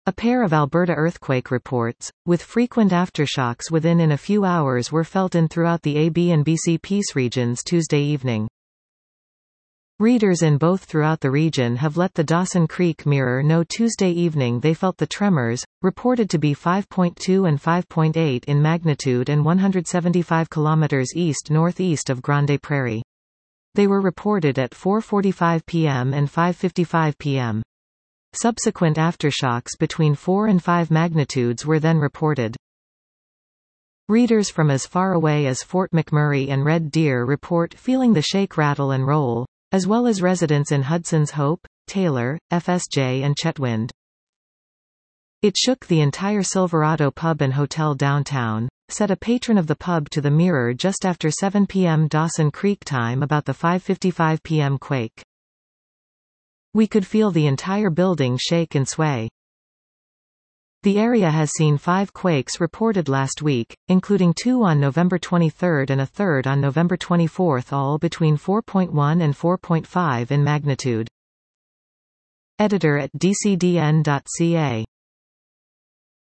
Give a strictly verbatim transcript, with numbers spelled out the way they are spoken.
A pair of Alberta earthquake reports, with frequent aftershocks within in a few hours, were felt in throughout the A B and B C Peace regions Tuesday evening. Readers in both throughout the region have let the Dawson Creek Mirror know Tuesday evening they felt the tremors, reported to be five point two and five point eight in magnitude and one hundred seventy-five kilometers east-northeast of Grande Prairie. They were reported at four forty-five p m and five fifty-five p m Subsequent aftershocks between four and five magnitudes were then reported. Readers from as far away as Fort McMurray and Red Deer report feeling the shake, rattle and roll, as well as residents in Hudson's Hope, Taylor, F S J and Chetwynd. It shook the entire Silverado pub and hotel downtown, said a patron of the pub to the Mirror just after seven p m Dawson Creek time about the five fifty-five p m quake. We could feel the entire building shake and sway. The area has seen five quakes reported last week, including two on November twenty-third and a third on November twenty-fourth, all between four point one and four point five in magnitude. Editor at D C D N dot C A